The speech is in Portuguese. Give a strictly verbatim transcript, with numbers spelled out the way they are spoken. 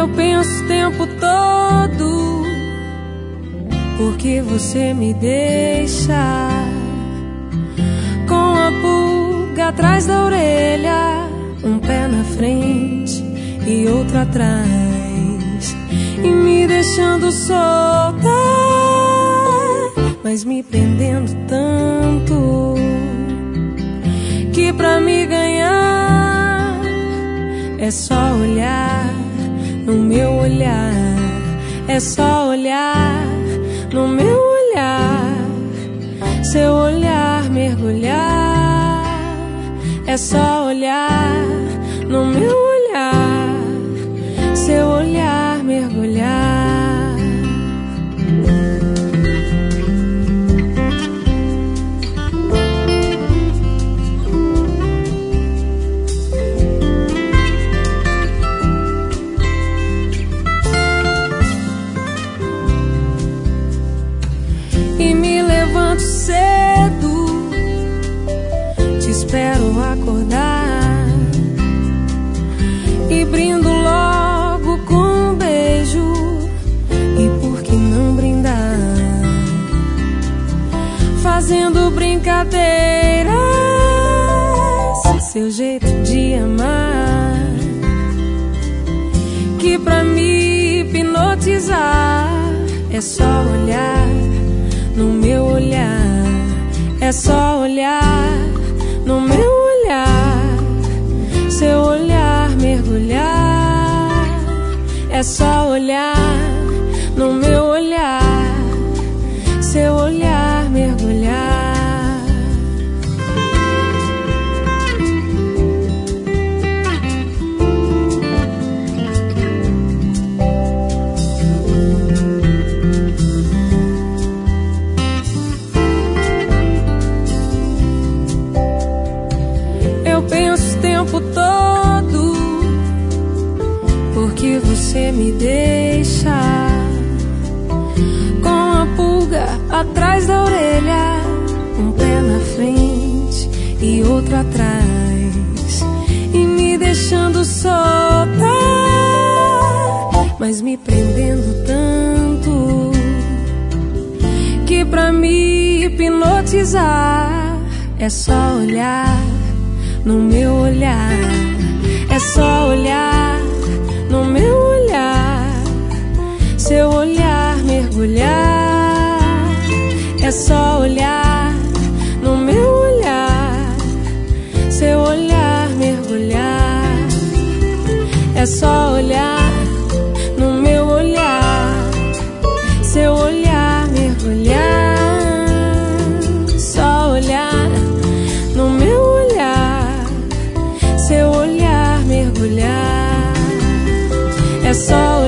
Eu penso o tempo todo, por que você me deixa com a pulga atrás da orelha, um pé na frente e outro atrás, e me deixando solta, mas me prendendo tanto que pra me ganhar é só olhar no meu olhar, é só olhar no meu olhar, seu olhar mergulhar, é só olhar no meu olhar, seu olhar mergulhar. E me levanto cedo, te espero acordar, e brindo logo com um beijo, e por que não brindar, fazendo brincadeiras, seu jeito de amar, que pra me hipnotizar é só olhar no meu olhar, é só olhar no meu olhar, seu olhar mergulhar, é só olhar no meu olhar, seu olhar mergulhar. Penso o tempo todo, porque você me deixa com a pulga atrás da orelha, um pé na frente e outro atrás, e me deixando solta, mas me prendendo tanto que pra me hipnotizar é só olhar no meu olhar, é só olhar no meu olhar, seu olhar mergulhar, é só olhar no meu olhar, seu olhar mergulhar, é só olhar no meu olhar, seu olhar mergulhar, só olhar no meu olhar, seu olhar mergulhar, é só